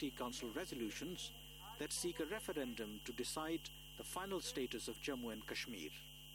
Security Council resolutions that seek a referendum to decide the final status of Jammu and Kashmir.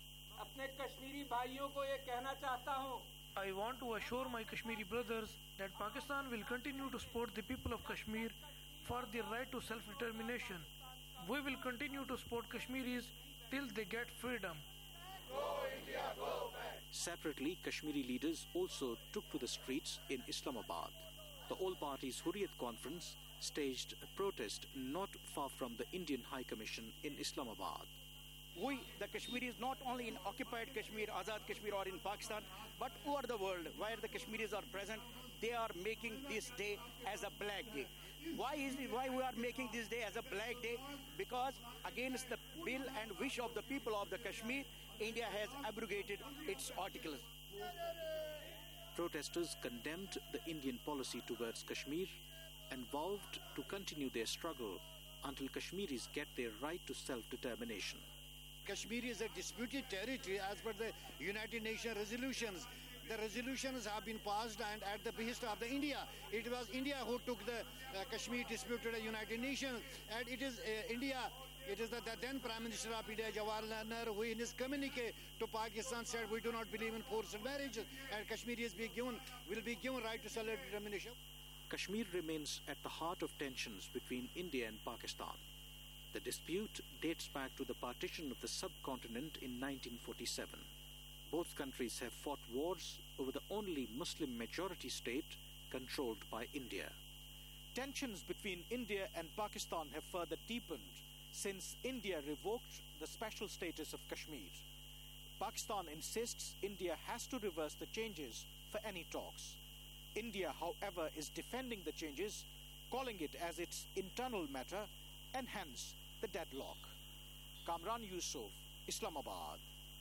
I want to assure my Kashmiri brothers that Pakistan will continue to support the people of Kashmir for their right to self-determination. We will continue to support Kashmiris till they get freedom. Go India, go back! Separately, Kashmiri leaders also took to the streets in Islamabad. The All Parties Hurriyat Conference staged a protest not far from the Indian High Commission in Islamabad. We, the Kashmiris, not only in occupied Kashmir, Azad Kashmir or in Pakistan, but over the world where the Kashmiris are present, they are making this day as a black day. Why we are making this day as a black day? Because against the will and wish of the people of the Kashmir, India has abrogated its articles. Protesters condemned the Indian policy towards Kashmir and vowed to continue their struggle until Kashmiris get their right to self-determination. Kashmir is a disputed territory as per the United Nations resolutions. The resolutions have been passed and at the behest of the India. It was India who took the Kashmir dispute to the United Nations, and it is India. It is the then Prime Minister of India, Jawaharlal Nehru, who in his communique to Pakistan said, "We do not believe in forced marriages, and Kashmiris will be given right to self-determination." Kashmir remains at the heart of tensions between India and Pakistan. The dispute dates back to the partition of the subcontinent in 1947. Both countries have fought wars over the only Muslim majority state controlled by India. Tensions between India and Pakistan have further deepened since India revoked the special status of Kashmir. Pakistan insists India has to reverse the changes for any talks. India, however, is defending the changes, calling it as its internal matter and hence the deadlock. Kamran Yusuf, Islamabad.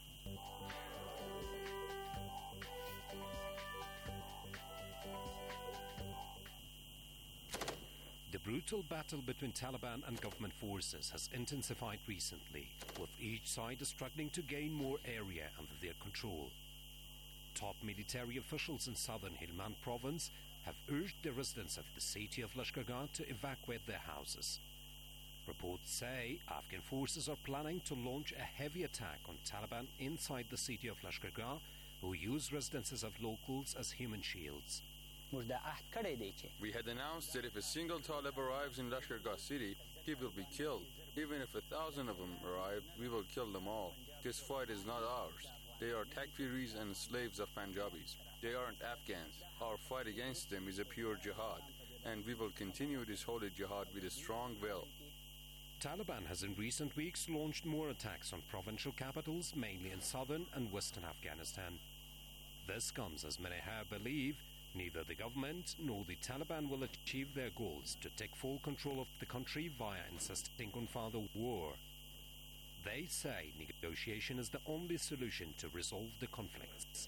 The brutal battle between Taliban and government forces has intensified recently, with each side struggling to gain more area under their control. Top military officials in southern Helmand province have urged the residents of the city of Lashkargah to evacuate their houses. Reports say Afghan forces are planning to launch a heavy attack on Taliban inside the city of Lashkargah, who use residences of locals as human shields. We had announced that if a single Talib arrives in Lashkargah city, he will be killed. Even if 1,000 of them arrive, we will kill them all. This fight is not ours. They are Takfiris and slaves of Punjabis. They aren't Afghans. Our fight against them is a pure jihad, and we will continue this holy jihad with a strong will. Taliban has in recent weeks launched more attacks on provincial capitals, mainly in southern and western Afghanistan. This comes as many here believe neither the government nor the Taliban will achieve their goals to take full control of the country via insisting on further war. They say negotiation is the only solution to resolve the conflicts.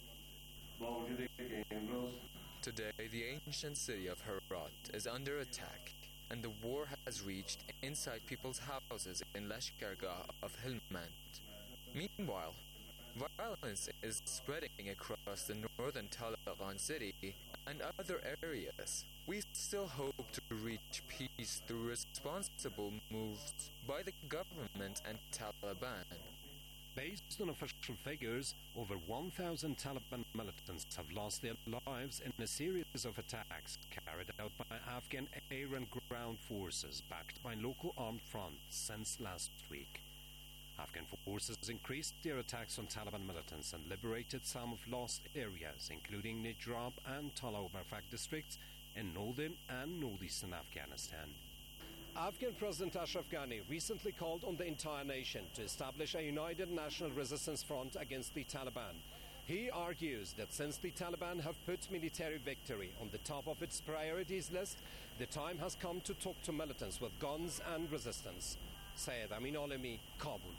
Today, the ancient city of Herat is under attack, and the war has reached inside people's houses in Lashkargah of Helmand. Meanwhile, violence is spreading across the northern Talaban city and other areas. We still hope to reach peace through responsible moves by the government and Taliban. Based on official figures, over 1,000 Taliban militants have lost their lives in a series of attacks carried out by Afghan air and ground forces backed by local armed fronts since last week. Afghan forces increased their attacks on Taliban militants and liberated some of lost areas, including Najrab and Talawbarfak districts in northern and northeastern Afghanistan. Afghan President Ashraf Ghani recently called on the entire nation to establish a united national resistance front against the Taliban. He argues that since the Taliban have put military victory on the top of its priorities list, the time has come to talk to militants with guns and resistance. Syed Amin Alemi, Kabul.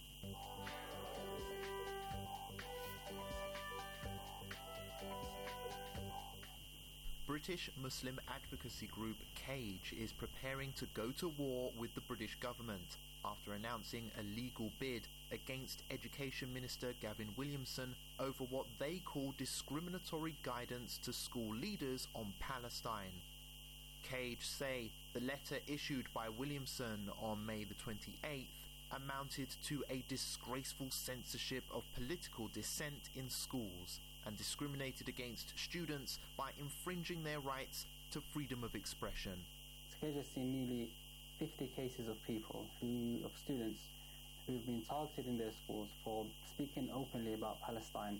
British Muslim advocacy group CAGE is preparing to go to war with the British government after announcing a legal bid against Education Minister Gavin Williamson over what they call discriminatory guidance to school leaders on Palestine. Cage say the letter issued by Williamson on May the 28th amounted to a disgraceful censorship of political dissent in schools and discriminated against students by infringing their rights to freedom of expression. Cage has seen nearly 50 cases of students who've been targeted in their schools for speaking openly about Palestine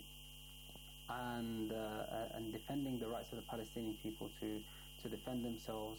and defending the rights of the Palestinian people to defend themselves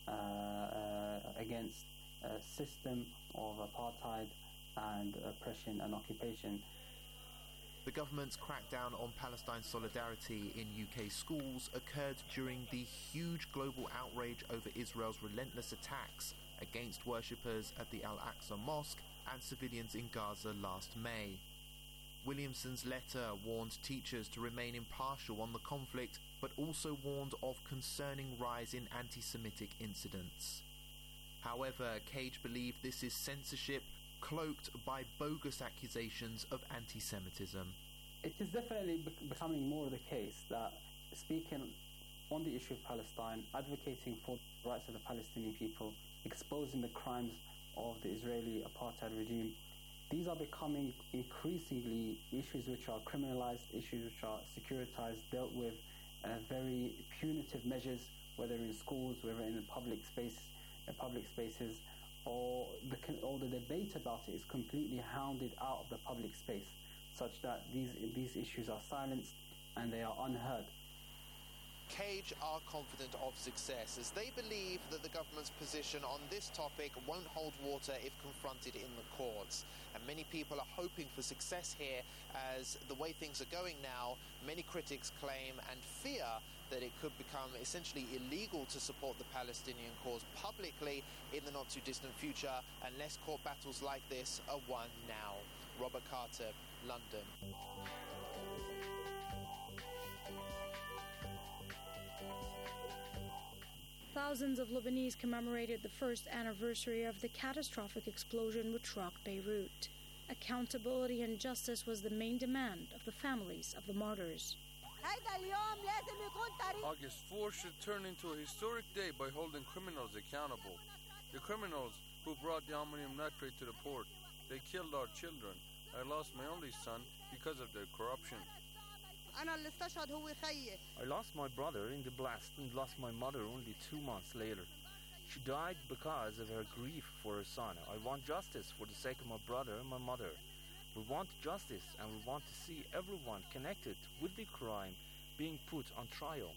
against a system of apartheid and oppression and occupation. The government's crackdown on Palestine solidarity in UK schools occurred during the huge global outrage over Israel's relentless attacks against worshippers at the Al-Aqsa Mosque and civilians in Gaza last May. Williamson's letter warned teachers to remain impartial on the conflict, but also warned of concerning rise in anti-Semitic incidents. However, Cage believed this is censorship cloaked by bogus accusations of anti-Semitism. It is definitely becoming more the case that speaking on the issue of Palestine, advocating for the rights of the Palestinian people, exposing the crimes of the Israeli apartheid regime, these are becoming increasingly issues which are criminalized, issues which are securitized, dealt with very punitive measures, whether in schools, whether in public spaces, or the debate about it is completely hounded out of the public space, such that these issues are silenced and they are unheard. Cage are confident of success as they believe that the government's position on this topic won't hold water if confronted in the courts. And many people are hoping for success here as the way things are going now, many critics claim and fear that it could become essentially illegal to support the Palestinian cause publicly in the not-too-distant future unless court battles like this are won now. Robert Carter, London. Thousands of Lebanese commemorated the first anniversary of the catastrophic explosion which rocked Beirut. Accountability and justice was the main demand of the families of the martyrs. August 4 should turn into a historic day by holding criminals accountable. The criminals who brought the ammonium nitrate to the port. They killed our children. I lost my only son because of their corruption. I lost my brother in the blast and lost my mother only 2 months later. She died because of her grief for her son. I want justice for the sake of my brother and my mother. We want justice and we want to see everyone connected with the crime being put on trial.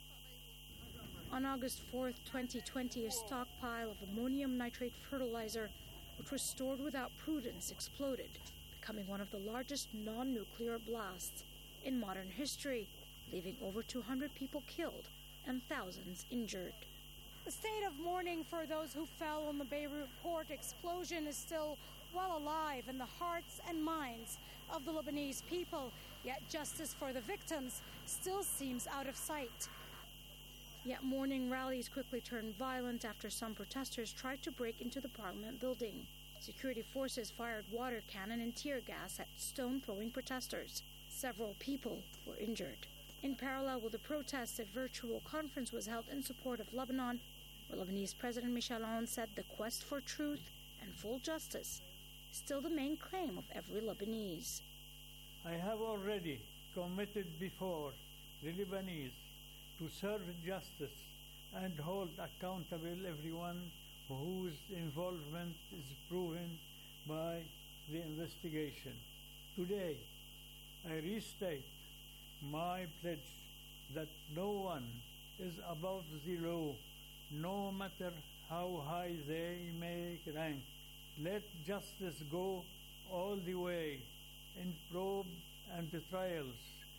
On August 4th, 2020, a stockpile of ammonium nitrate fertilizer, which was stored without prudence, exploded, becoming one of the largest non-nuclear blasts in modern history, leaving over 200 people killed and thousands injured. The state of mourning for those who fell on the Beirut port explosion is still well alive in the hearts and minds of the Lebanese people, yet justice for the victims still seems out of sight. Yet mourning rallies quickly turned violent after some protesters tried to break into the parliament building. Security forces fired water cannon and tear gas at stone-throwing protesters. Several people were injured. In parallel with the protests, a virtual conference was held in support of Lebanon, where Lebanese President Michel Aoun said the quest for truth and full justice is still the main claim of every Lebanese. I have already committed before the Lebanese to serve justice and hold accountable everyone whose involvement is proven by the investigation. Today, I restate my pledge that no one is above the law, no matter how high they may rank. Let justice go all the way in probe and trials.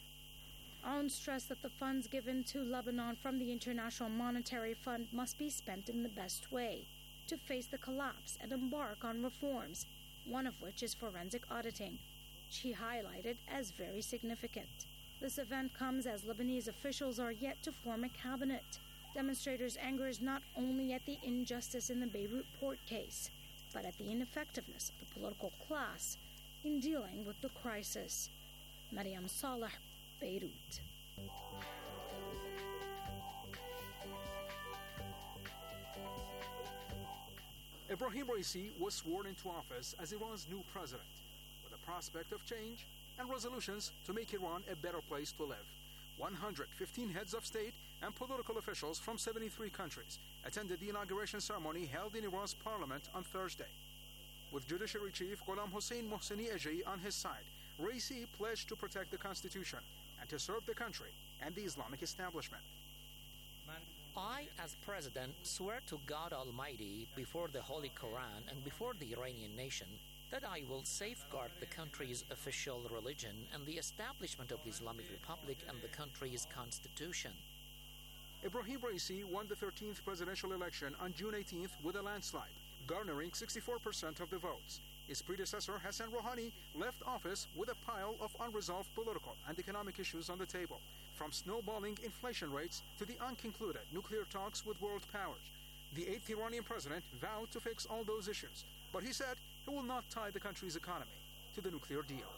Aoun stressed that the funds given to Lebanon from the International Monetary Fund must be spent in the best way to face the collapse and embark on reforms, one of which is forensic auditing, which he highlighted as very significant. This event comes as Lebanese officials are yet to form a cabinet. Demonstrators' anger is not only at the injustice in the Beirut port case, but at the ineffectiveness of the political class in dealing with the crisis. Mariam Saleh, Beirut. Ebrahim Raisi was sworn into office as Iran's new president, with a prospect of change and resolutions to make Iran a better place to live. 115 heads of state and political officials from 73 countries attended the inauguration ceremony held in Iran's parliament on Thursday. With Judiciary Chief Gholam Hossein Mohseni Ejei on his side, Raisi pledged to protect the Constitution and to serve the country and the Islamic establishment. I, as President, swear to God Almighty before the Holy Quran and before the Iranian nation that I will safeguard the country's official religion and the establishment of the Islamic Republic and the country's constitution. Ebrahim Raisi won the 13th presidential election on June 18th with a landslide, garnering 64% of the votes. His predecessor, Hassan Rouhani, left office with a pile of unresolved political and economic issues on the table, from snowballing inflation rates to the unconcluded nuclear talks with world powers. The 8th Iranian president vowed to fix all those issues, but he said he will not tie the country's economy to the nuclear deal.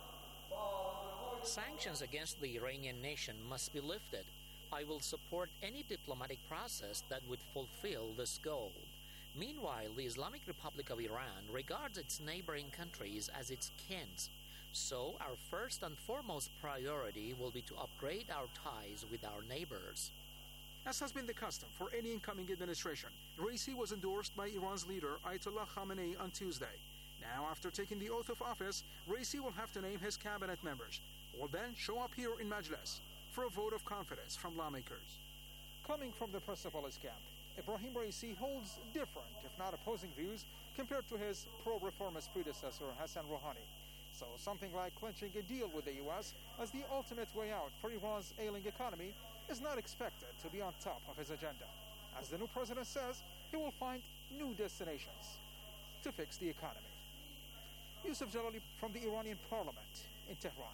Sanctions against the Iranian nation must be lifted. I will support any diplomatic process that would fulfill this goal. Meanwhile, the Islamic Republic of Iran regards its neighboring countries as its kins. So, our first and foremost priority will be to upgrade our ties with our neighbors. As has been the custom for any incoming administration, Raisi was endorsed by Iran's leader Ayatollah Khamenei on Tuesday. Now, after taking the oath of office, Raisi will have to name his cabinet members, who will then show up here in Majlis for a vote of confidence from lawmakers. Coming from the Persepolis camp, Ebrahim Raisi holds different, if not opposing views, compared to his pro-reformist predecessor Hassan Rouhani. So something like clinching a deal with the U.S. as the ultimate way out for Iran's ailing economy is not expected to be on top of his agenda. As the new president says, he will find new destinations to fix the economy. Yusuf Jalali from the Iranian parliament in Tehran.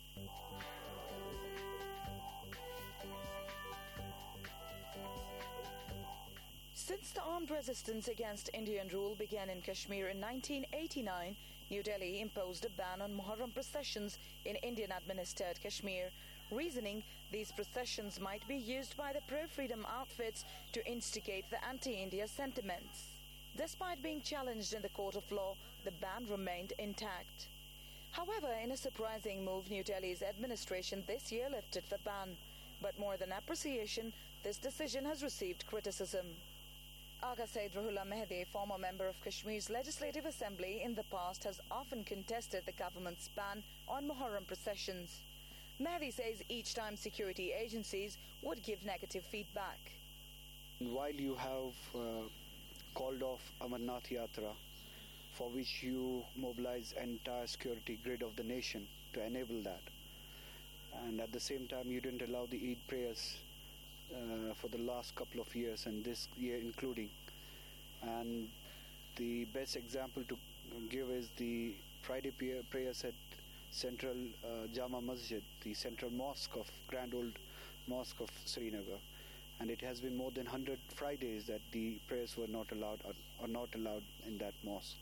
Since the armed resistance against Indian rule began in Kashmir in 1989, New Delhi imposed a ban on Muharram processions in Indian-administered Kashmir, reasoning these processions might be used by the pro-freedom outfits to instigate the anti-India sentiments. Despite being challenged in the court of law, the ban remained intact. However, in a surprising move, New Delhi's administration this year lifted the ban. But more than appreciation, this decision has received criticism. Agha Said Ruhollah Mehdi, former member of Kashmir's Legislative Assembly, in the past has often contested the government's ban on Muharram processions. Mehdi says each time security agencies would give negative feedback. While you have called off Amarnath Yatra, for which you mobilize entire security grid of the nation to enable that, and at the same time you didn't allow the Eid prayers for the last couple of years and this year including. And the best example to give is the Friday prayers at Central Jama Masjid, the central mosque of Grand Old Mosque of Srinagar. And it has been more than 100 Fridays that the prayers were not allowed or not allowed in that mosque.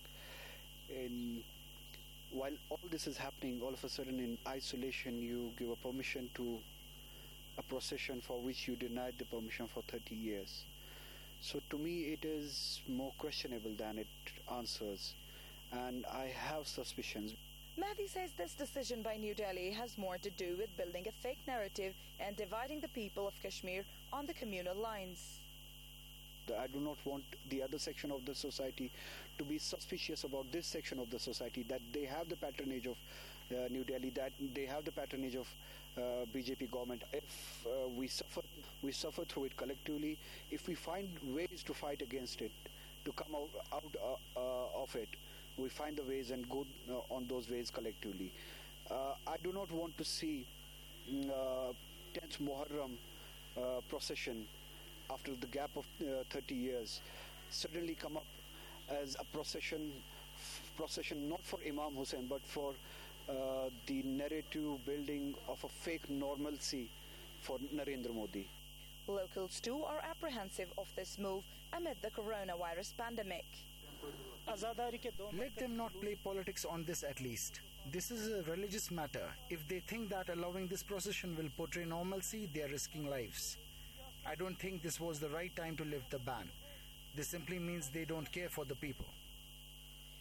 While all this is happening, all of a sudden in isolation you give a permission to a procession for which you denied the permission for 30 years. So to me it is more questionable than it answers, and I have suspicions. Mehdi says this decision by New Delhi has more to do with building a fake narrative and dividing the people of Kashmir on the communal lines. I do not want the other section of the society to be suspicious about this section of the society, that they have the patronage of New Delhi, that they have the patronage of BJP government. If we suffer through it collectively, if we find ways to fight against it, to come out of it, we find the ways and go on those ways collectively. I do not want to see 10th Muharram procession after the gap of 30 years suddenly come up as a procession not for Imam Hussain but for the narrative building of a fake normalcy for Narendra Modi. Locals too are apprehensive of this move amid the coronavirus pandemic. Let them not play politics on this at least. This is a religious matter. If they think that allowing this procession will portray normalcy, they are risking lives. I don't think this was the right time to lift the ban. This simply means they don't care for the people.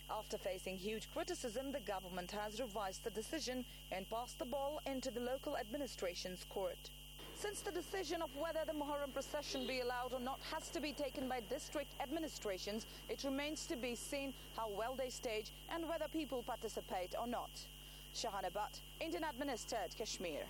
After facing huge criticism, the government has revised the decision and passed the ball into the local administration's court. Since the decision of whether the Muharram procession be allowed or not has to be taken by district administrations, it remains to be seen how well they stage and whether people participate or not. Shahana Butt, Indian administered Kashmir.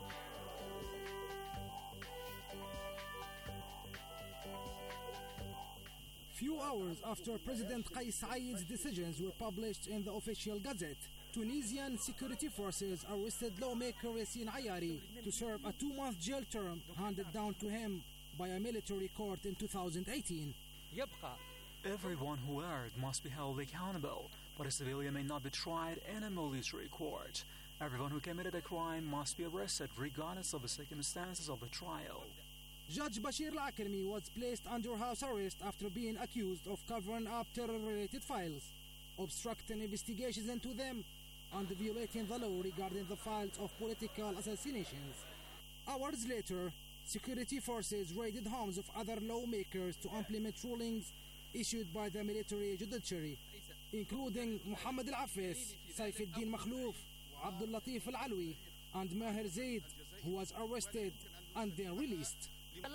Few hours after President Qais Said's decisions were published in the official gazette, Tunisian security forces arrested lawmaker Yassine Ayari to serve a 2-month jail term handed down to him by a military court in 2018. Everyone who erred must be held accountable, but a civilian may not be tried in a military court. Everyone who committed a crime must be arrested regardless of the circumstances of the trial. Judge Bashir Al-Akrami was placed under house arrest after being accused of covering up terror-related files, obstructing investigations into them, and violating the law regarding the files of political assassinations. Hours later, security forces raided homes of other lawmakers to implement rulings issued by the military judiciary, including Muhammad Al-Affis, Saifuddin Makhlouf, Abdul Latif Al-Alwi, and Maher Zaid, who was arrested and then released.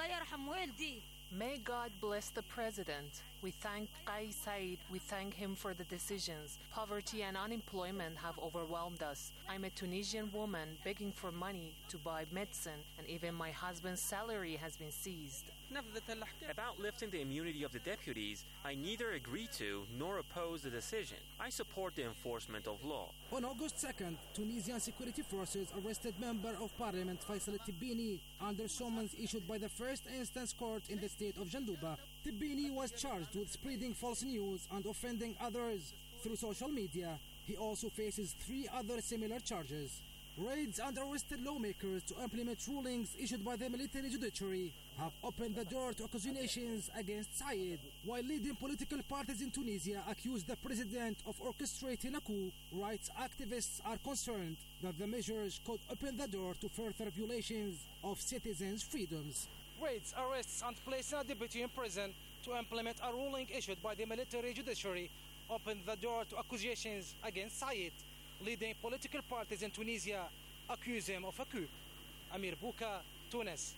May God bless the president. We thank Qais Said. We thank him for the decisions. Poverty and unemployment have overwhelmed us. I'm a Tunisian woman begging for money to buy medicine, and even my husband's salary has been seized. About lifting the immunity of the deputies, I neither agree to nor oppose the decision. I support the enforcement of law. On August 2nd, Tunisian security forces arrested Member of Parliament Faisal Tibbini under summons issued by the First Instance Court in the state of Janduba. Tibbini was charged with spreading false news and offending others through social media. He also faces 3 other similar charges. Raids and arrested lawmakers to implement rulings issued by the military judiciary have opened the door to accusations against Said, while leading political parties in Tunisia accuse the president of orchestrating a coup. Rights activists are concerned that the measures could open the door to further violations of citizens' freedoms. Raids, arrests, and placing a deputy in prison to implement a ruling issued by the military judiciary opened the door to accusations against Said. Leading political parties in Tunisia accuse him of a coup. Amir Bouka, Tunis.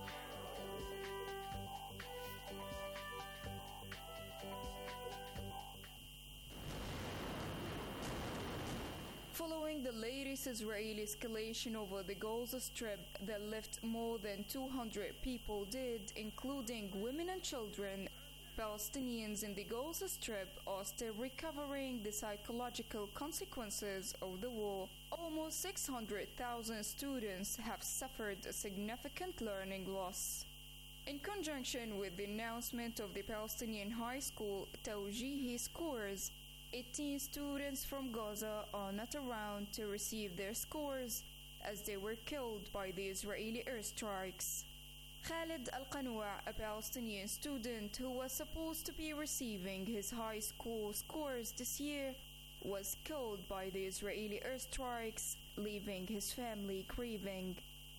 Following the latest Israeli escalation over the Gaza Strip that left more than 200 people dead, including women and children, Palestinians in the Gaza Strip are still recovering the psychological consequences of the war. Almost 600,000 students have suffered a significant learning loss. In conjunction with the announcement of the Palestinian high school Tawjihi scores, 18 students from Gaza are not around to receive their scores as they were killed by the Israeli airstrikes. Khalid Al-Qanoua, a Palestinian student who was supposed to be receiving his high school scores this year, was killed by the Israeli airstrikes, leaving his family grieving.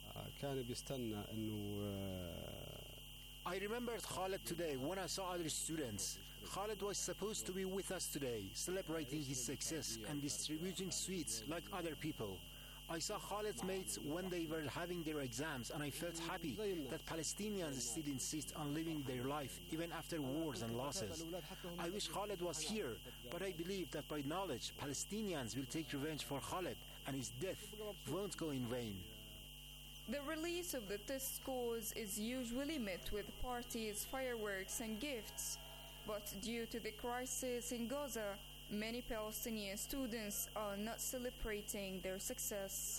I remembered Khalid today when I saw other students. Khalid was supposed to be with us today, celebrating his success and distributing sweets like other people. I saw Khalid's mates when they were having their exams, and I felt happy that Palestinians still insist on living their life even after wars and losses. I wish Khalid was here, but I believe that by knowledge, Palestinians will take revenge for Khalid, and his death won't go in vain. The release of the test scores is usually met with parties, fireworks, and gifts, but due to the crisis in Gaza, many Palestinian students are not celebrating their success.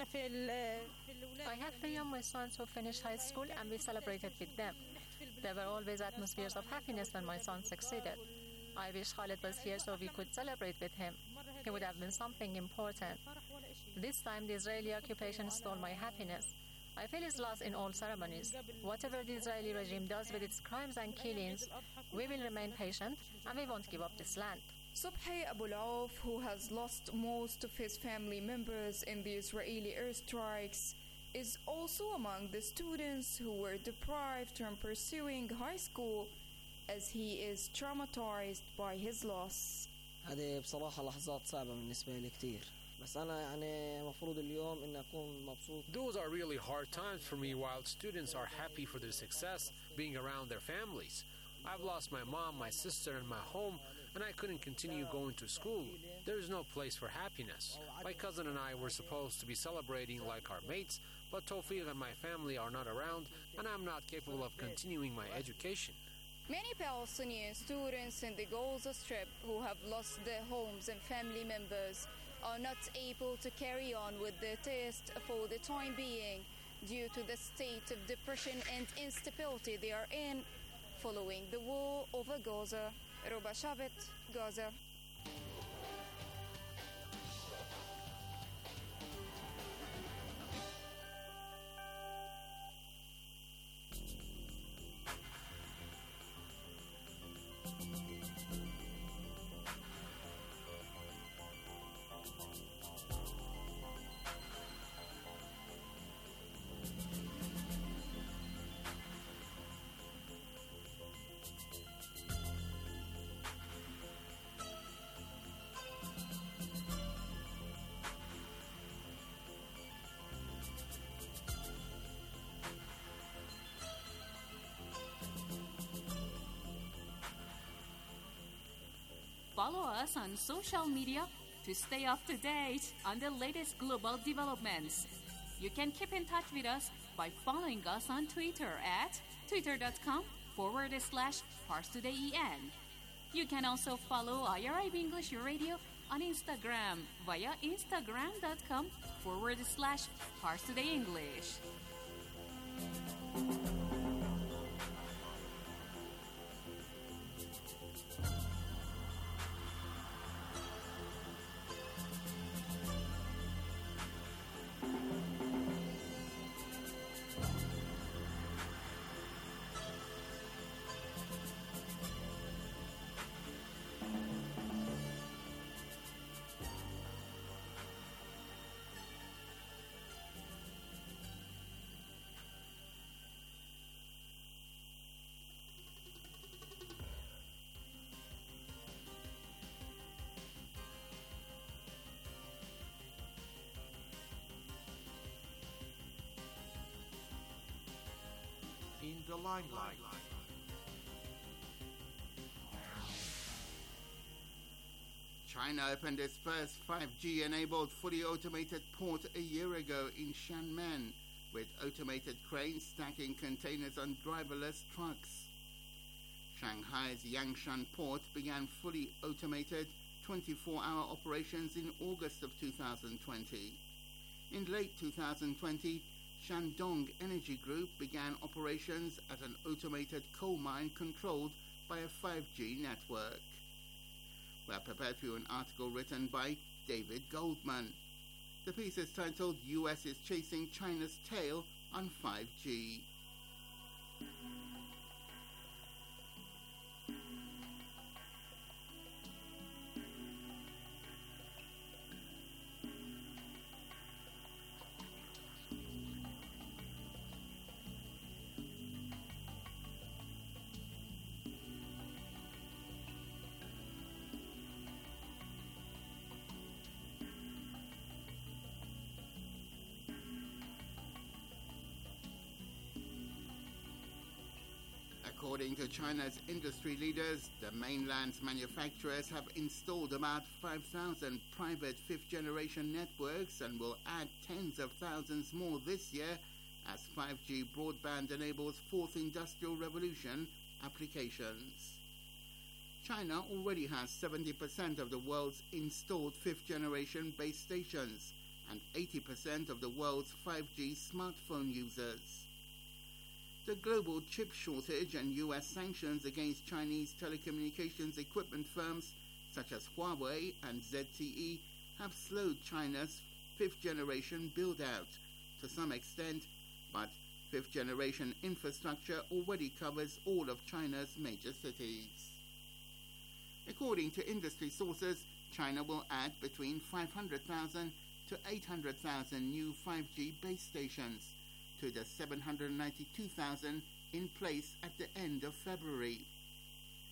I had 3 of my sons who finished high school, and we celebrated with them. There were always atmospheres of happiness when my son succeeded. I wish Khalid was here so we could celebrate with him. It would have been something important. This time the Israeli occupation stole my happiness. I feel his loss in all ceremonies. Whatever the Israeli regime does with its crimes and killings, we will remain patient and we won't give up this land. Subhi Abu Auf, who has lost most of his family members in the Israeli airstrikes, is also among the students who were deprived from pursuing high school, as he is traumatized by his loss. هذه بصراحة لحظات صعبة بالنسبة لي كتير بس أنا يعني مفروض اليوم إني أكون مبسوط. Those are really hard times for me while students are happy for their success, being around their families. I've lost my mom, my sister, and my home, and I couldn't continue going to school. There is no place for happiness. My cousin and I were supposed to be celebrating like our mates, but Tawfiq and my family are not around, and I'm not capable of continuing my education. Many Palestinian students in the Gaza Strip who have lost their homes and family members are not able to carry on with their test for the time being due to the state of depression and instability they are in following the war over Gaza. Roba Shabbat, Gaza. Follow us on social media to stay up to date on the latest global developments. You can keep in touch with us by following us on Twitter at twitter.com/ParsTodayEN. You can also follow IRIB English Radio on Instagram via instagram.com/ParsTodayEnglish. In the limelight. China opened its first 5G-enabled fully automated port a year ago in Xiamen, with automated cranes stacking containers on driverless trucks. Shanghai's Yangshan port began fully automated 24-hour operations in August of 2020. In late 2020, Shandong Energy Group began operations at an automated coal mine controlled by a 5G network. We are prepared for you an article written by David Goldman. The piece is titled US is Chasing China's Tail on 5G. According to China's industry leaders, the mainland's manufacturers have installed about 5,000 private fifth-generation networks and will add tens of thousands more this year as 5G broadband enables fourth industrial revolution applications. China already has 70% of the world's installed fifth-generation base stations and 80% of the world's 5G smartphone users. The global chip shortage and US sanctions against Chinese telecommunications equipment firms such as Huawei and ZTE have slowed China's fifth-generation build-out to some extent, but fifth-generation infrastructure already covers all of China's major cities. According to industry sources, China will add between 500,000 to 800,000 new 5G base stations to the 792,000 in place at the end of February.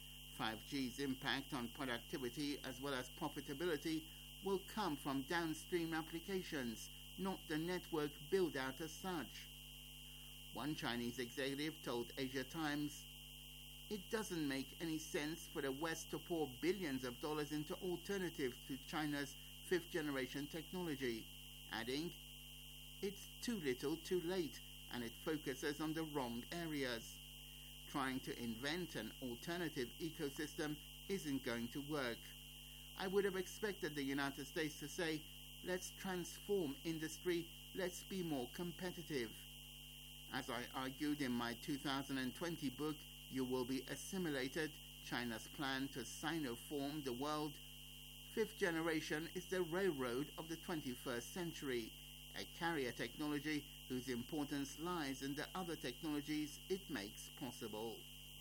5G's impact on productivity as well as profitability will come from downstream applications, not the network build-out as such. One Chinese executive told Asia Times, "It doesn't make any sense for the West to pour billions of dollars into alternatives to China's fifth-generation technology," adding, "It's too little too late, and it focuses on the wrong areas. Trying to invent an alternative ecosystem isn't going to work. I would have expected the United States to say, let's transform industry, let's be more competitive. As I argued in my 2020 book, You Will Be Assimilated, China's Plan to Sinoform the World, fifth generation is the railroad of the 21st century, a carrier technology whose importance lies in the other technologies it makes possible."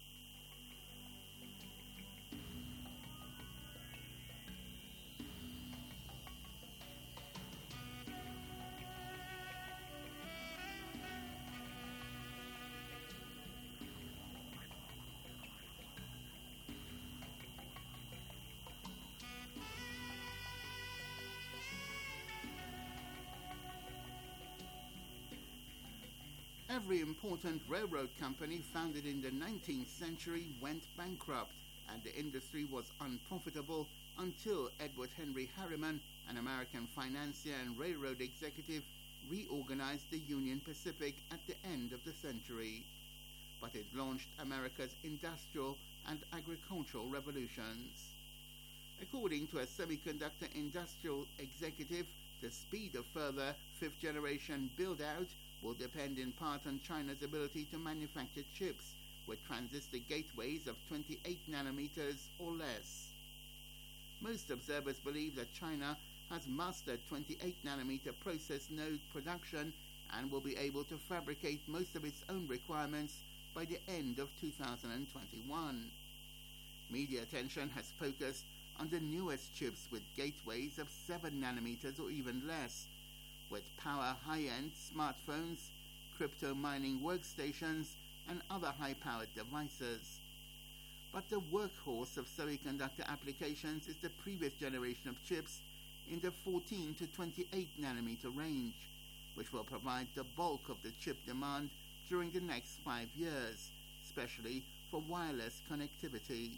Every important railroad company founded in the 19th century went bankrupt, and the industry was unprofitable until Edward Henry Harriman, an American financier and railroad executive, reorganized the Union Pacific at the end of the century. But it launched America's industrial and agricultural revolutions. According to a semiconductor industrial executive, the speed of further fifth-generation build-out will depend in part on China's ability to manufacture chips with transistor gateways of 28 nanometers or less. Most observers believe that China has mastered 28 nanometer process node production and will be able to fabricate most of its own requirements by the end of 2021. Media attention has focused on the newest chips with gateways of 7 nanometers or even less, with power high-end smartphones, crypto mining workstations, and other high-powered devices. But the workhorse of semiconductor applications is the previous generation of chips in the 14 to 28 nanometer range, which will provide the bulk of the chip demand during the next 5 years, especially for wireless connectivity.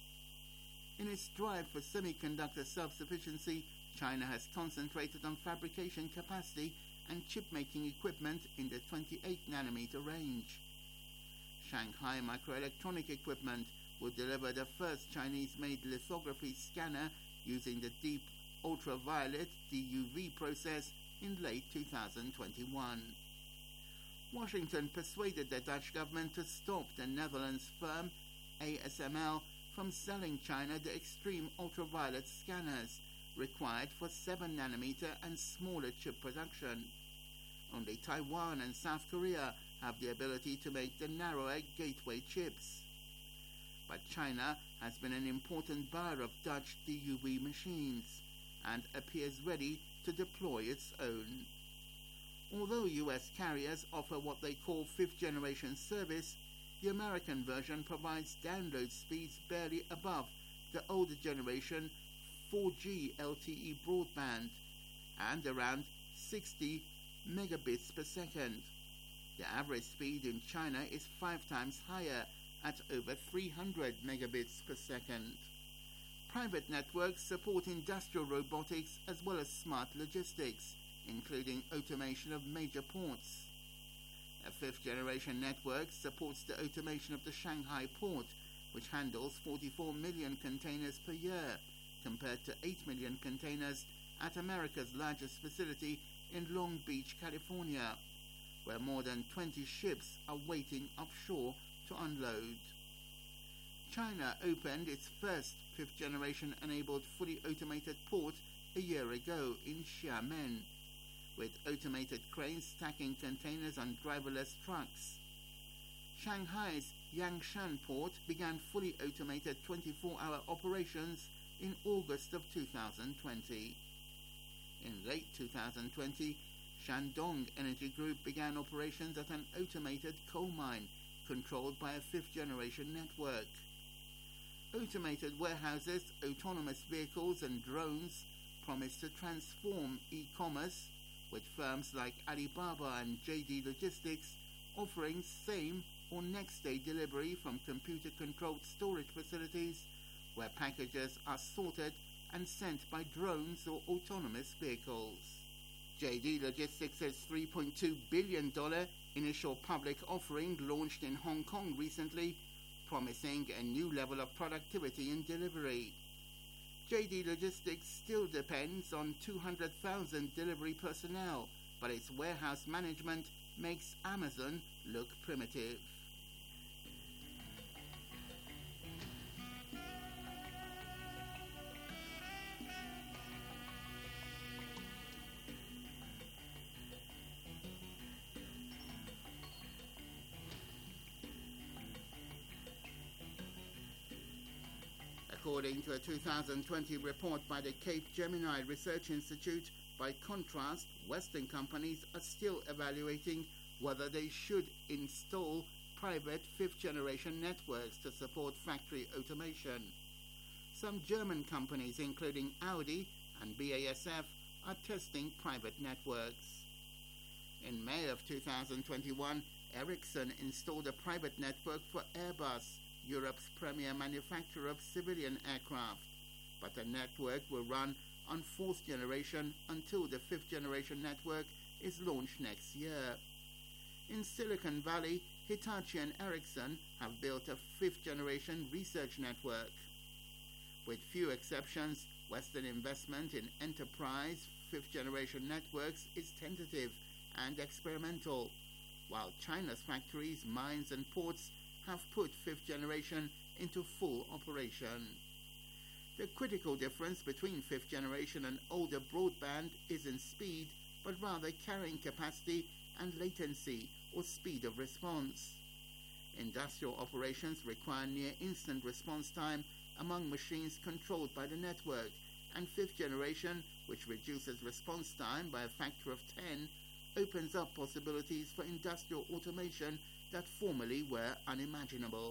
In its drive for semiconductor self-sufficiency, China has concentrated on fabrication capacity and chip-making equipment in the 28 nanometer range. Shanghai Microelectronic Equipment will deliver the first Chinese-made lithography scanner using the deep ultraviolet DUV process in late 2021. Washington persuaded the Dutch government to stop the Netherlands firm ASML from selling China the extreme ultraviolet scanners required for 7 nanometer and smaller chip production. Only Taiwan and South Korea have the ability to make the narrower gateway chips. But China has been an important buyer of Dutch DUV machines and appears ready to deploy its own. Although US carriers offer what they call fifth-generation service, the American version provides download speeds barely above the older generation 4G LTE broadband and around 60 megabits per second. The average speed in China is 5 times higher at over 300 megabits per second. Private networks support industrial robotics as well as smart logistics, including automation of major ports. A fifth-generation network supports the automation of the Shanghai port, which handles 44 million containers per year, compared to 8 million containers at America's largest facility in Long Beach, California, where more than 20 ships are waiting offshore to unload. China opened its first fifth-generation enabled fully automated port a year ago in Xiamen, with automated cranes stacking containers on driverless trucks. Shanghai's Yangshan port began fully automated 24-hour operations in August of 2020. In late 2020, Shandong Energy Group began operations at an automated coal mine controlled by a fifth-generation network. Automated warehouses, autonomous vehicles and drones promise to transform e-commerce, with firms like Alibaba and JD Logistics offering same or next day delivery from computer-controlled storage facilities where packages are sorted and sent by drones or autonomous vehicles. JD Logistics' $3.2 billion initial public offering launched in Hong Kong recently, promising a new level of productivity in delivery. JD Logistics still depends on 200,000 delivery personnel, but its warehouse management makes Amazon look primitive. According to a 2020 report by the Cape Gemini Research Institute, by contrast, Western companies are still evaluating whether they should install private fifth-generation networks to support factory automation. Some German companies, including Audi and BASF, are testing private networks. In May of 2021, Ericsson installed a private network for Airbus, Europe's premier manufacturer of civilian aircraft, but the network will run on fourth generation until the fifth generation network is launched next year. In Silicon Valley, Hitachi and Ericsson have built a fifth generation research network. With few exceptions, Western investment in enterprise fifth generation networks is tentative and experimental, while China's factories, mines and ports have put fifth generation into full operation. The critical difference between fifth generation and older broadband isn't speed, but rather carrying capacity and latency or speed of response. Industrial operations require near instant response time among machines controlled by the network, and fifth generation, which reduces response time by a factor of 10, opens up possibilities for industrial automation that formerly were unimaginable.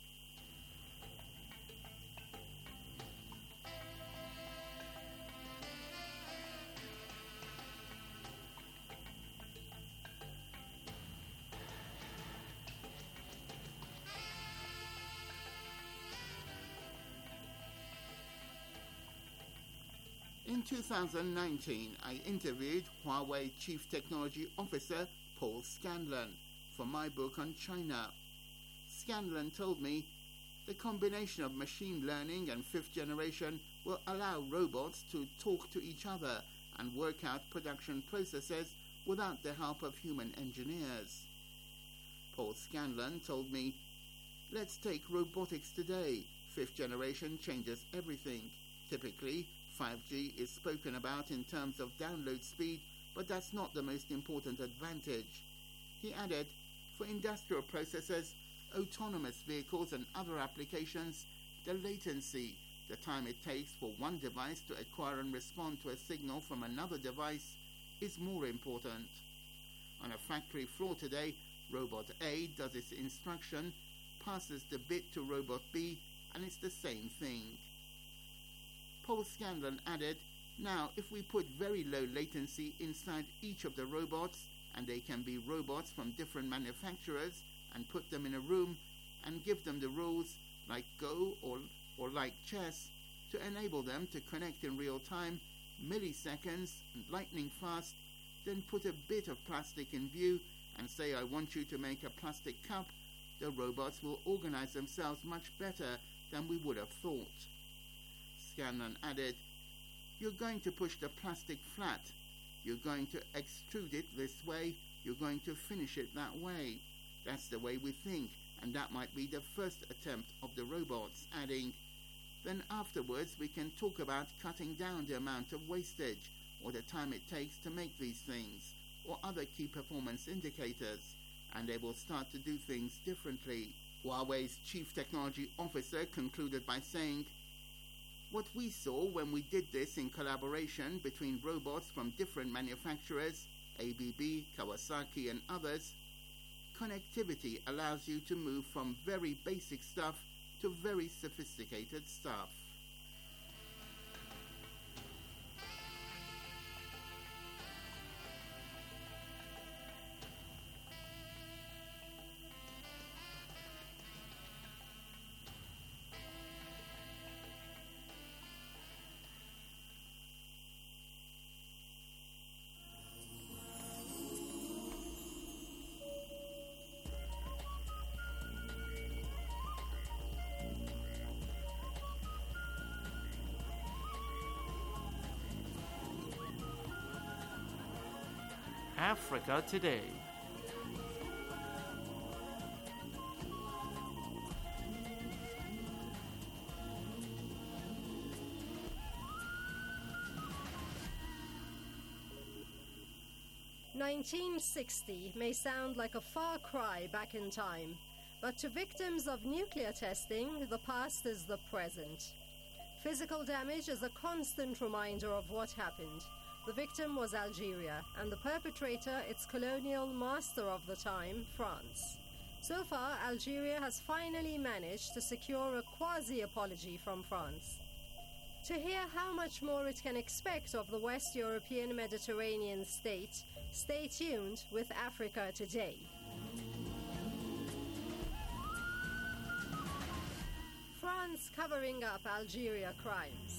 In 2019, I interviewed Huawei Chief Technology Officer Paul Scanlon for my book on China. Scanlon told me the combination of machine learning and fifth generation will allow robots to talk to each other and work out production processes without the help of human engineers. Paul Scanlon told me, let's take robotics today. Fifth generation changes everything. Typically, 5G is spoken about in terms of download speed, but that's not the most important advantage. He added, for industrial processes, autonomous vehicles and other applications, the latency, the time it takes for one device to acquire and respond to a signal from another device, is more important. On a factory floor today, Robot A does its instruction, passes the bit to Robot B, and it's the same thing. Paul Scanlon added, now if we put very low latency inside each of the robots, and they can be robots from different manufacturers, and put them in a room and give them the rules like Go or like chess to enable them to connect in real time, milliseconds and lightning fast, then put a bit of plastic in view and say I want you to make a plastic cup, the robots will organize themselves much better than we would have thought. Scanlon added, you're going to push the plastic flat, you're going to extrude it this way, you're going to finish it that way. That's the way we think, and that might be the first attempt of the robots, adding, then afterwards we can talk about cutting down the amount of wastage, or the time it takes to make these things, or other key performance indicators, and they will start to do things differently. Huawei's Chief Technology Officer concluded by saying, what we saw when we did this in collaboration between robots from different manufacturers, ABB, Kawasaki and others, connectivity allows you to move from very basic stuff to to very sophisticated stuff. Africa Today. "1960 may sound like a far cry back in time, but to victims of nuclear testing, the past is the present. Physical damage is a constant reminder of what happened. The victim was Algeria, and the perpetrator its colonial master of the time, France. So far, Algeria has finally managed to secure a quasi-apology from France. To hear how much more it can expect of the West European Mediterranean state, stay tuned with Africa Today. France covering up Algeria crimes.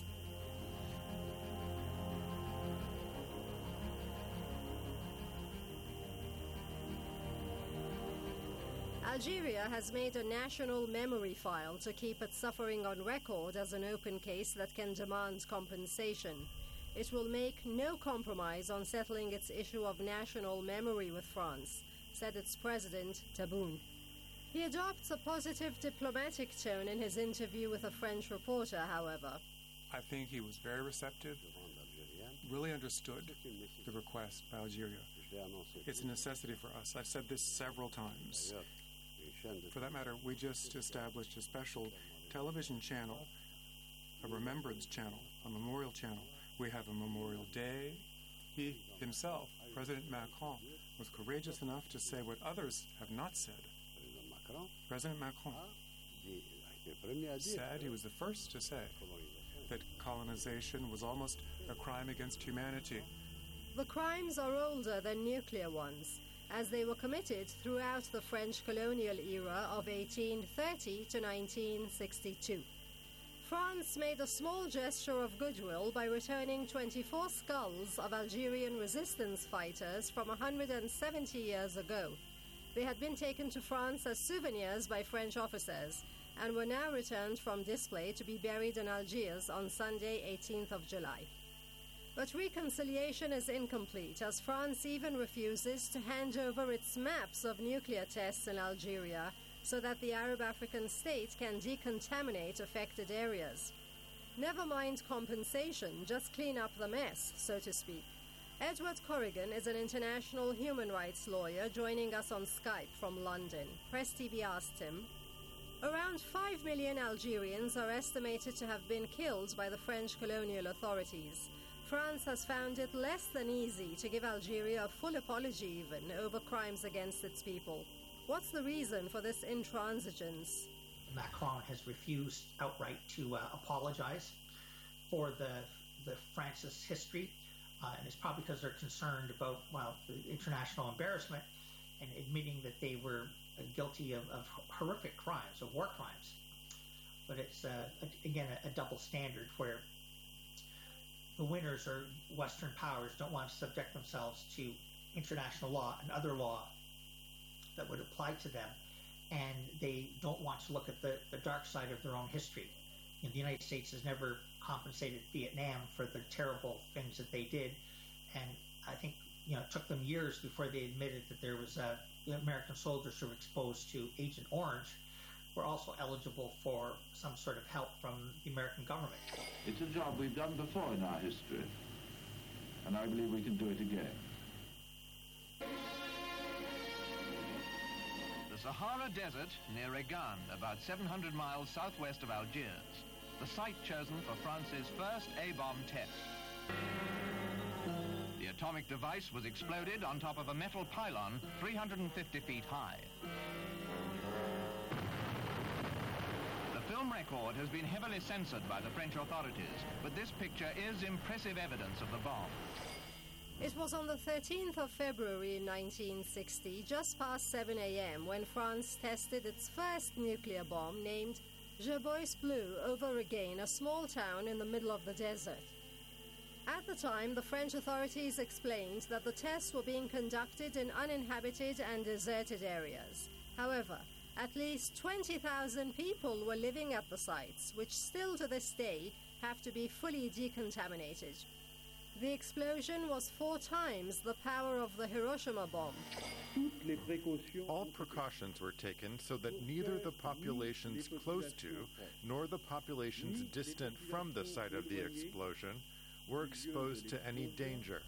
Algeria has made a national memory file to keep its suffering on record as an open case that can demand compensation. It will make no compromise on settling its issue of national memory with France, said its president, Tebboune. He adopts a positive diplomatic tone in his interview with a French reporter, however. I think he was very receptive, really understood the request by Algeria. It's a necessity for us. I've said this several times. For that matter, we just established a special television channel, a remembrance channel, a memorial channel. We have a memorial day. He himself, President Macron, was courageous enough to say what others have not said. President Macron said, he was the first to say, that colonization was almost a crime against humanity. The crimes are older than nuclear ones, as they were committed throughout the French colonial era of 1830 to 1962. France made a small gesture of goodwill by returning 24 skulls of Algerian resistance fighters from 170 years ago. They had been taken to France as souvenirs by French officers and were now returned from display to be buried in Algiers on Sunday, 18th of July. But reconciliation is incomplete, as France even refuses to hand over its maps of nuclear tests in Algeria so that the Arab African state can decontaminate affected areas. Never mind compensation, just clean up the mess, so to speak. Edward Corrigan is an international human rights lawyer joining us on Skype from London. Press TV asked him, around 5 million Algerians are estimated to have been killed by the French colonial authorities. France has found it less than easy to give Algeria a full apology even over crimes against its people. What's the reason for this intransigence? Macron has refused outright to apologize for the France's history, and it's probably because they're concerned about, the international embarrassment and admitting that they were guilty of horrific crimes, of war crimes. But it's, again, a double standard where the winners or Western powers don't want to subject themselves to international law and other law that would apply to them, and they don't want to look at the dark side of their own history. The United States has never compensated Vietnam for the terrible things that they did, and I think it took them years before they admitted that there was American soldiers who were exposed to Agent Orange were also eligible for some sort of help from the American government. It's a job we've done before in our history, and I believe we can do it again. The Sahara Desert near Regan, about 700 miles southwest of Algiers, the site chosen for France's first A-bomb test. The atomic device was exploded on top of a metal pylon 350 feet high. The film film record has been heavily censored by the French authorities, but this picture is impressive evidence of the bomb. It was on the 13th of February 1960, just past 7 a.m., when France tested its first nuclear bomb named Jerbois Bleu over again, a small town in the middle of the desert. At the time, the French authorities explained that the tests were being conducted in uninhabited and deserted areas. However, at least 20,000 people were living at the sites, which still to this day have to be fully decontaminated. The explosion was 4 times the power of the Hiroshima bomb. All precautions were taken so that neither the populations close to nor the populations distant from the site of the explosion were exposed to any danger.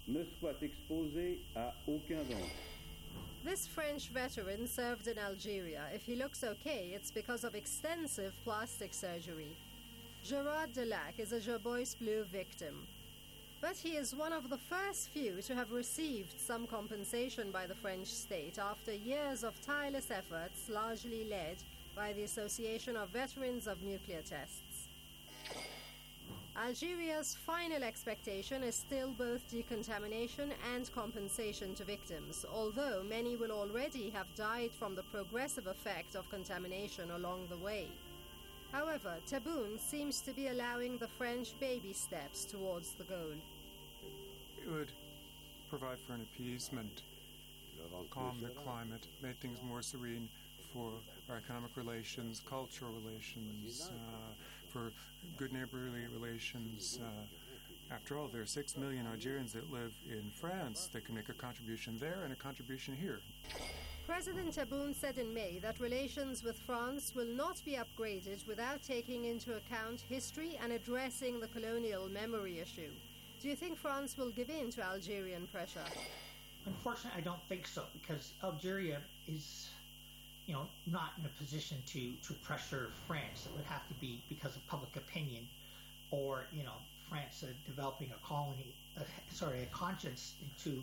This French veteran served in Algeria. If he looks okay, it's because of extensive plastic surgery. Gerard Delac is a Jerbois Bleu victim. But he is one of the first few to have received some compensation by the French state after years of tireless efforts, largely led by the Association of Veterans of Nuclear Tests. Algeria's final expectation is still both decontamination and compensation to victims, although many will already have died from the progressive effect of contamination along the way. However, Tebboune seems to be allowing the French baby steps towards the goal. It would provide for an appeasement, calm the climate, make things more serene for our economic relations, cultural relations, for good neighborly relations. After all, there are 6 million Algerians that live in France that can make a contribution there and a contribution here. President Tebboune said in May that relations with France will not be upgraded without taking into account history and addressing the colonial memory issue. Do you think France will give in to Algerian pressure? Unfortunately, I don't think so, because Algeria is, not in a position to pressure France. It would have to be because of public opinion, or France developing a colony, a conscience to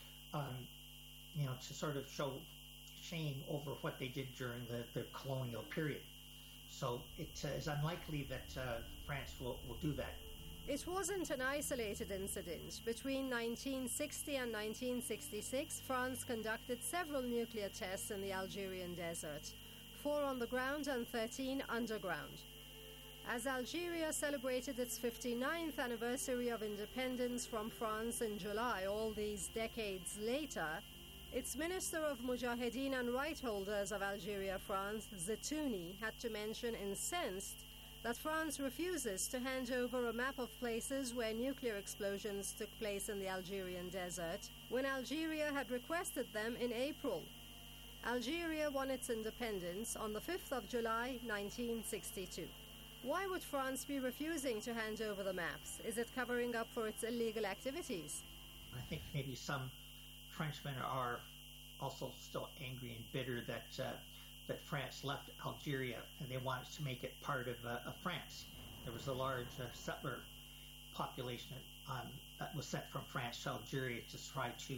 sort of show shame over what they did during the colonial period. So it is unlikely that France will do that. It wasn't an isolated incident. Between 1960 and 1966, France conducted several nuclear tests in the Algerian desert, 4 on the ground and 13 underground. As Algeria celebrated its 59th anniversary of independence from France in July, all these decades later, its Minister of Mujahideen and Right Holders of Algeria, France, Zetouni, had to mention incensed that France refuses to hand over a map of places where nuclear explosions took place in the Algerian desert, when Algeria had requested them in April. Algeria won its independence on the 5th of July, 1962. Why would France be refusing to hand over the maps? Is it covering up for its illegal activities? I think maybe some Frenchmen are also still angry and bitter that France left Algeria and they wanted to make it part of France. There was a large settler population that was sent from France to Algeria to try to,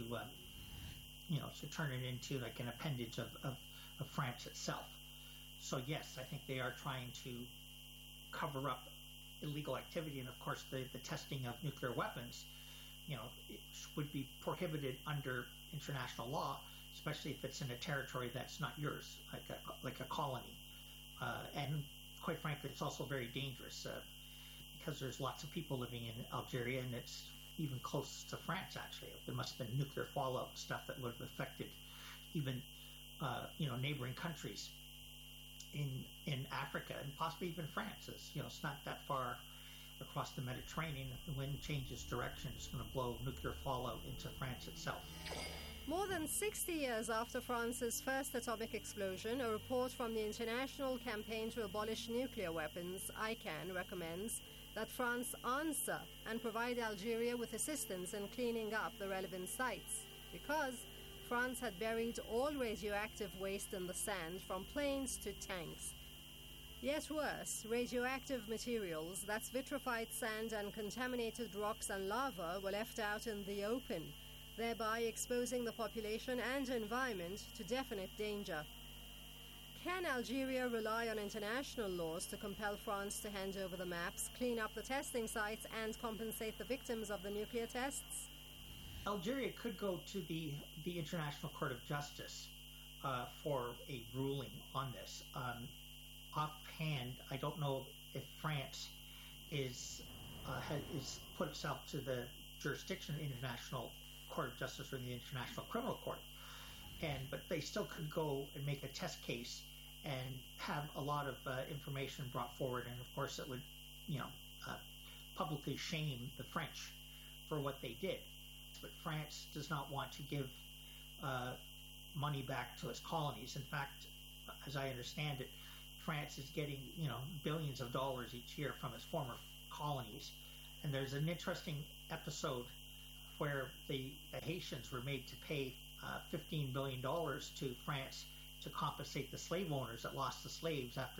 to turn it into like an appendage of France itself. So yes, I think they are trying to cover up illegal activity, and of course the testing of nuclear weapons, it would be prohibited under international law, especially if it's in a territory that's not yours, like a colony. And quite frankly, it's also very dangerous because there's lots of people living in Algeria, and it's even close to France, actually. There must have been nuclear fallout stuff that would have affected even, neighboring countries in Africa and possibly even France. It's not that far across the Mediterranean. If the wind changes direction, it's going to blow nuclear fallout into France itself. More than 60 years after France's first atomic explosion, a report from the International Campaign to Abolish Nuclear Weapons, ICAN, recommends that France answer and provide Algeria with assistance in cleaning up the relevant sites, because France had buried all radioactive waste in the sand from planes to tanks. Yet worse, radioactive materials, that's vitrified sand and contaminated rocks and lava, were left out in the open, thereby exposing the population and environment to definite danger. Can Algeria rely on international laws to compel France to hand over the maps, clean up the testing sites, and compensate the victims of the nuclear tests? Algeria could go to the International Court of Justice for a ruling on this. Offhand, I don't know if France has put itself to the jurisdiction of the International Court of Justice or the International Criminal Court, but they still could go and make a test case and have a lot of information brought forward, and of course it would, publicly shame the French for what they did. But France does not want to give money back to its colonies. In fact, as I understand it, France is getting, billions of dollars each year from its former colonies. And there's an interesting episode where the Haitians were made to pay $15 billion to France to compensate the slave owners that lost the slaves after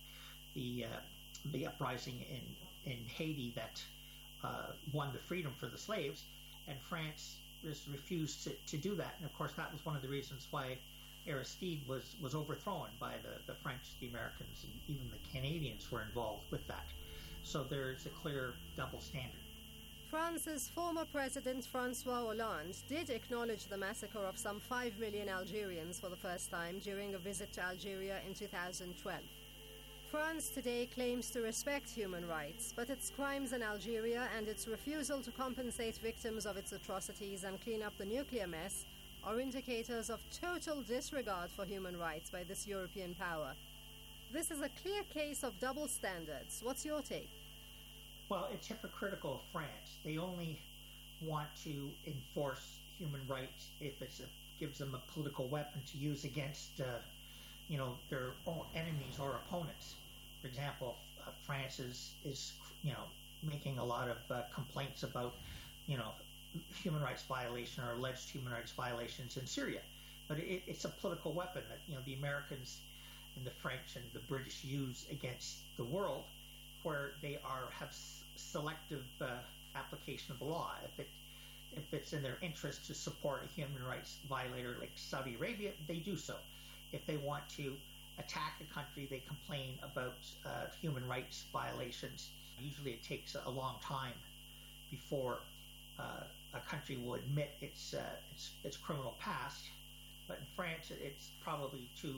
the uprising in Haiti that won the freedom for the slaves. And France just refused to do that. And of course, that was one of the reasons why Aristide was overthrown by the French, the Americans, and even the Canadians were involved with that. So there's a clear double standard. France's former president François Hollande did acknowledge the massacre of some 5 million Algerians for the first time during a visit to Algeria in 2012. France today claims to respect human rights, but its crimes in Algeria and its refusal to compensate victims of its atrocities and clean up the nuclear mess are indicators of total disregard for human rights by this European power. This is a clear case of double standards. What's your take? Well, it's hypocritical of France. They only want to enforce human rights if it gives them a political weapon to use against, their own enemies or opponents. For example, France is making a lot of complaints about, human rights violation or alleged human rights violations in Syria. But it's a political weapon that, the Americans and the French and the British use against the world, where they have selective application of the law. If it's in their interest to support a human rights violator like Saudi Arabia, they do so. If they want to attack a country, they complain about human rights violations. Usually it takes a long time before a country will admit its criminal past. But in France, it's probably too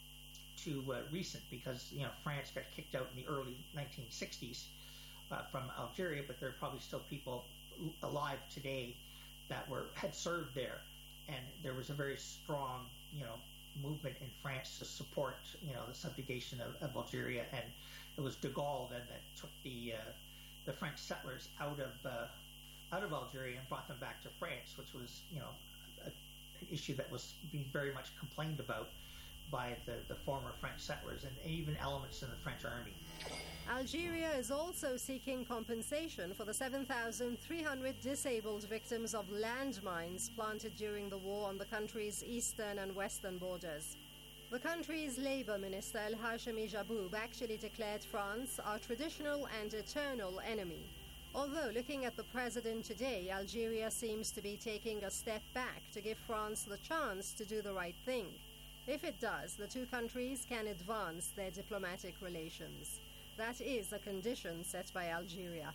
recent because France got kicked out in the early 1960s from Algeria, but there are probably still people alive today that had served there, and there was a very strong movement in France to support the subjugation of Algeria, and it was de Gaulle then that took the French settlers out of Algeria and brought them back to France, which was an issue that was being very much complained about by the former French settlers and even elements in the French army. Algeria is also seeking compensation for the 7,300 disabled victims of landmines planted during the war on the country's eastern and western borders. The country's labor minister El Hashemi Jaboub actually declared France our traditional and eternal enemy. Although looking at the president today, Algeria seems to be taking a step back to give France the chance to do the right thing. If it does, the two countries can advance their diplomatic relations. That is a condition set by Algeria.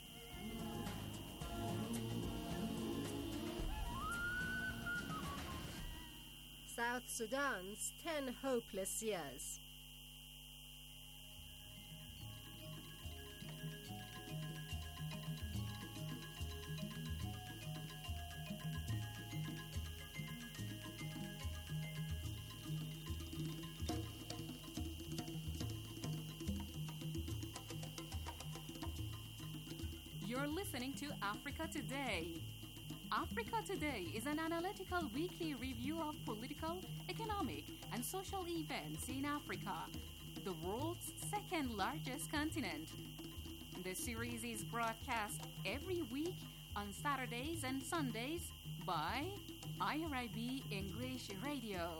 South Sudan's 10 hopeless years. You're listening to Africa Today. Africa Today is an analytical weekly review of political, economic, and social events in Africa, the world's second largest continent. The series is broadcast every week on Saturdays and Sundays by IRIB English Radio.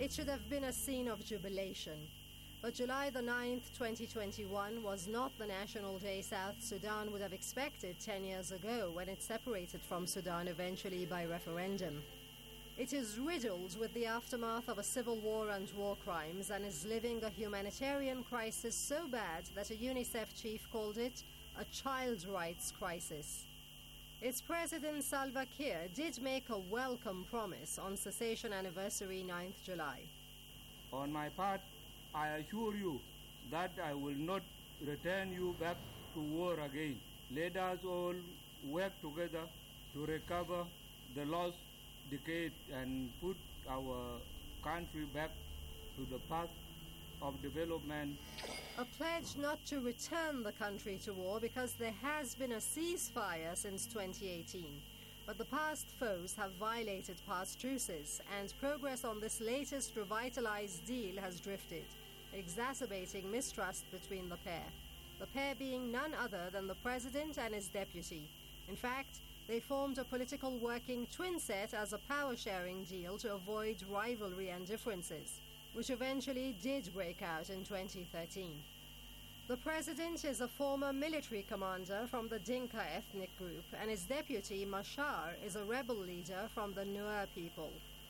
It should have been a scene of jubilation. But July the 9th, 2021 was not the national day South Sudan would have expected 10 years ago when it separated from Sudan eventually by referendum. It is riddled with the aftermath of a civil war and war crimes and is living a humanitarian crisis so bad that a UNICEF chief called it a child rights crisis. Its president Salva Kiir did make a welcome promise on cessation anniversary 9th July. On my part, I assure you that I will not return you back to war again. Let us all work together to recover the lost decade and put our country back to the path of development. A pledge not to return the country to war because there has been a ceasefire since 2018. But the past foes have violated past truces, and progress on this latest revitalized deal has drifted, exacerbating mistrust between the pair being none other than the president and his deputy. In fact, they formed a political working twin set as a power-sharing deal to avoid rivalry and differences, which eventually did break out in 2013. The president is a former military commander from the Dinka ethnic group, and his deputy, Machar, is a rebel leader from the Nuer people.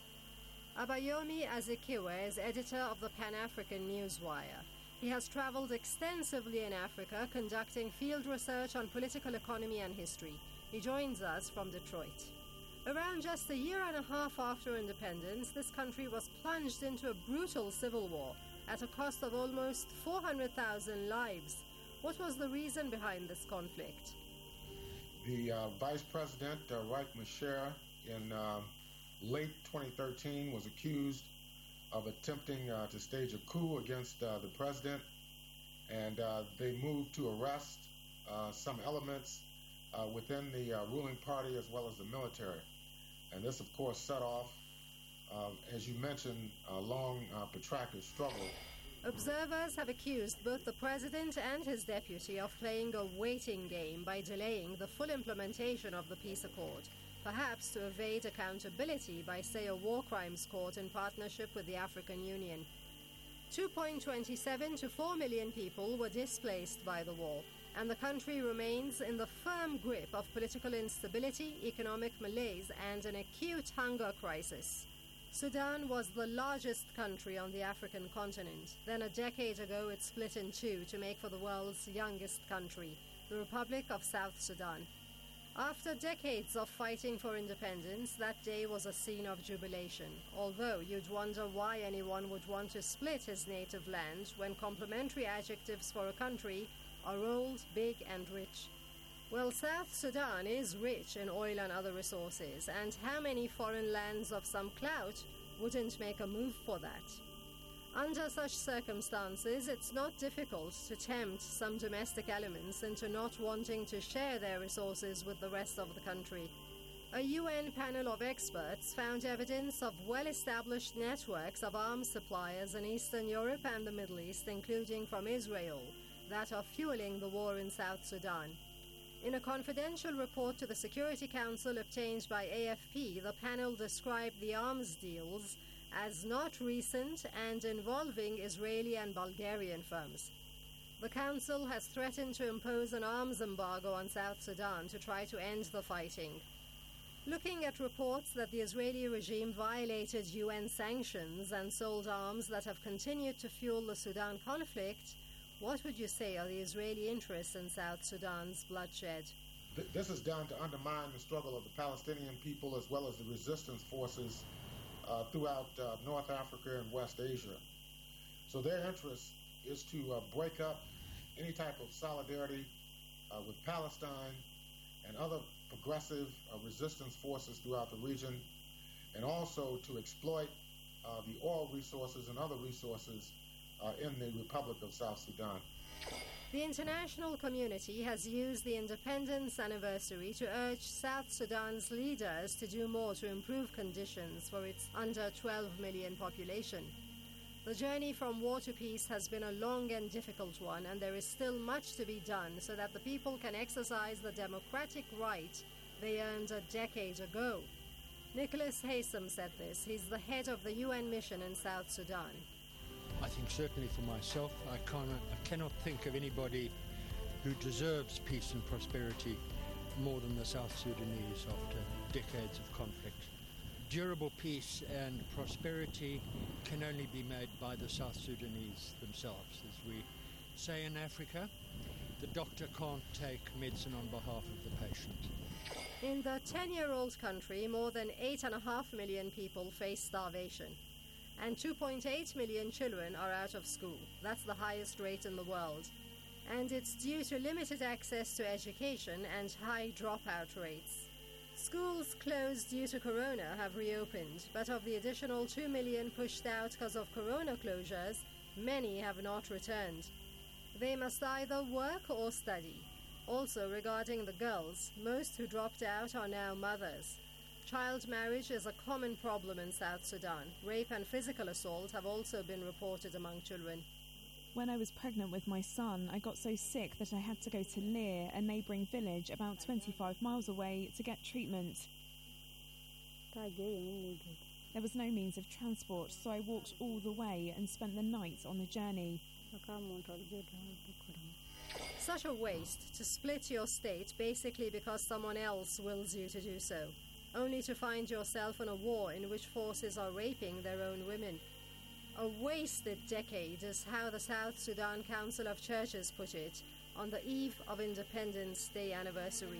Abayomi Azikiwe is editor of the Pan-African Newswire. He has traveled extensively in Africa, conducting field research on political economy and history. He joins us from Detroit. Around just a year and a half after independence, this country was plunged into a brutal civil war at a cost of almost 400,000 lives. What was the reason behind this conflict? The Vice President, Riek Machar, in late 2013 was accused of attempting to stage a coup against the president, and they moved to arrest some elements within the ruling party as well as the military. And this, of course, set off, as you mentioned, a long, protracted struggle. Observers have accused both the president and his deputy of playing a waiting game by delaying the full implementation of the peace accord, perhaps to evade accountability by, say, a war crimes court in partnership with the African Union. 2.27 to 4 million people were displaced by the war, and the country remains in the firm grip of political instability, economic malaise, and an acute hunger crisis. Sudan was the largest country on the African continent. Then a decade ago it split in two to make for the world's youngest country, the Republic of South Sudan. After decades of fighting for independence, that day was a scene of jubilation, although you'd wonder why anyone would want to split his native land when complementary adjectives for a country are old, big, and rich. Well, South Sudan is rich in oil and other resources, and how many foreign lands of some clout wouldn't make a move for that? Under such circumstances, it's not difficult to tempt some domestic elements into not wanting to share their resources with the rest of the country. A UN panel of experts found evidence of well-established networks of arms suppliers in Eastern Europe and the Middle East, including from Israel, that are fueling the war in South Sudan. In a confidential report to the Security Council obtained by AFP, the panel described the arms deals as not recent and involving Israeli and Bulgarian firms. The Council has threatened to impose an arms embargo on South Sudan to try to end the fighting. Looking at reports that the Israeli regime violated UN sanctions and sold arms that have continued to fuel the Sudan conflict, what would you say are the Israeli interests in South Sudan's bloodshed? This is done to undermine the struggle of the Palestinian people as well as the resistance forces throughout North Africa and West Asia. So their interest is to break up any type of solidarity with Palestine and other progressive resistance forces throughout the region, and also to exploit the oil resources and other resources in the Republic of South Sudan. The international community has used the independence anniversary to urge South Sudan's leaders to do more to improve conditions for its under 12 million population. The journey from war to peace has been a long and difficult one, and there is still much to be done so that the people can exercise the democratic right they earned a decade ago. Nicholas Haysom said this. He's the head of the UN mission in South Sudan. I think certainly for myself, I cannot think of anybody who deserves peace and prosperity more than the South Sudanese after decades of conflict. Durable peace and prosperity can only be made by the South Sudanese themselves. As we say in Africa, the doctor can't take medicine on behalf of the patient. In the 10-year-old country, more than 8.5 million people face starvation, and 2.8 million children are out of school. That's the highest rate in the world. And it's due to limited access to education and high dropout rates. Schools closed due to corona have reopened, but of the additional 2 million pushed out because of corona closures, many have not returned. They must either work or study. Also, regarding the girls, most who dropped out are now mothers. Child marriage is a common problem in South Sudan. Rape and physical assault have also been reported among children. When I was pregnant with my son, I got so sick that I had to go to Lear, a neighbouring village about 25 miles away, to get treatment. There was no means of transport, so I walked all the way and spent the night on the journey. Such a waste to split your state basically because someone else wills you to do so, only to find yourself in a war in which forces are raping their own women. A wasted decade is how the South Sudan Council of Churches put it on the eve of Independence Day anniversary.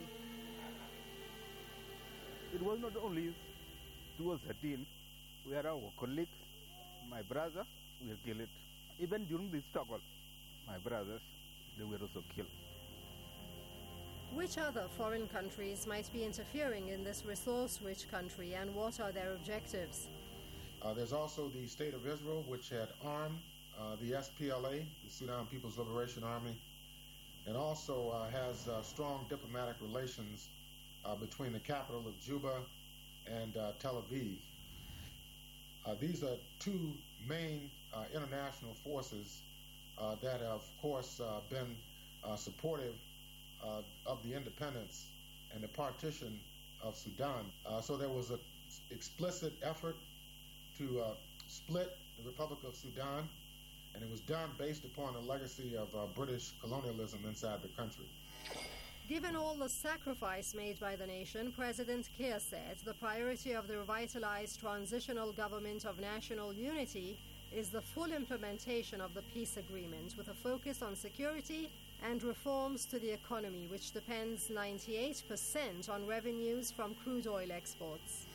It was not only 2013 where our colleagues, my brother, were killed. Even during the struggle, my brothers, they were also killed. Which other foreign countries might be interfering in this resource-rich country, and what are their objectives? There's also the State of Israel, which had armed the SPLA, the Sudan People's Liberation Army, and also has strong diplomatic relations between the capital of Juba and Tel Aviv. These are two main international forces that have, of course, been supportive of the independence and the partition of Sudan. So there was an explicit effort to split the Republic of Sudan, and it was done based upon a legacy of British colonialism inside the country. Given all the sacrifice made by the nation, President Kiir said the priority of the revitalized Transitional Government of National Unity is the full implementation of the peace agreement with a focus on security and reforms to the economy, which depends 98% on revenues from crude oil exports.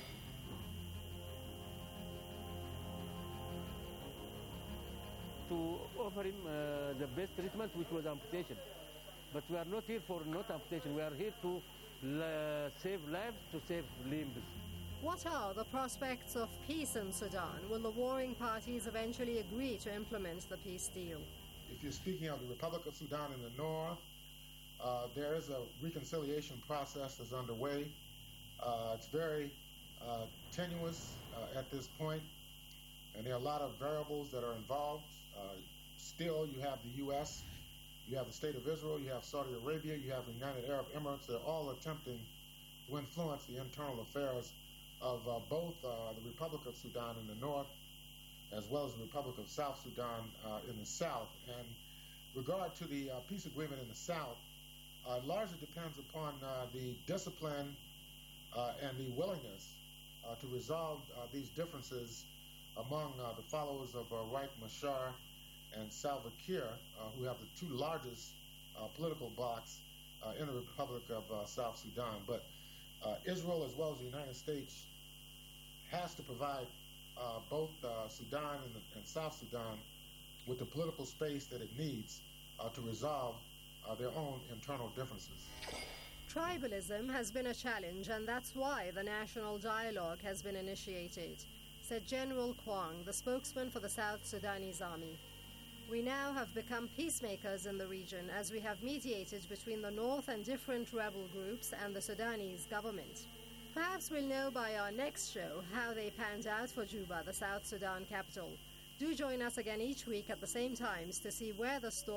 To offer him the best treatment, which was amputation. But we are not here for not amputation. We are here to save lives, to save limbs. What are the prospects of peace in Sudan? Will the warring parties eventually agree to implement the peace deal? If you're speaking of the Republic of Sudan in the north, there is a reconciliation process that's underway. It's very tenuous at this point, and there are a lot of variables that are involved. Still, you have the U.S., you have the State of Israel, you have Saudi Arabia, you have the United Arab Emirates. They're all attempting to influence the internal affairs of both the Republic of Sudan in the north as well as the Republic of South Sudan in the south. And regard to the peace agreement in the south, largely depends upon the discipline and the willingness to resolve these differences among the followers of Riek Machar and Salva Kiir, who have the two largest political blocs in the Republic of South Sudan. But Israel, as well as the United States, has to provide both Sudan and South Sudan with the political space that it needs to resolve their own internal differences. Tribalism has been a challenge, and that's why the national dialogue has been initiated, said General Kwang, the spokesman for the South Sudanese Army. We now have become peacemakers in the region as we have mediated between the north and different rebel groups and the Sudanese government. Perhaps we'll know by our next show how they panned out for Juba, the South Sudan capital. Do join us again each week at the same times to see where the story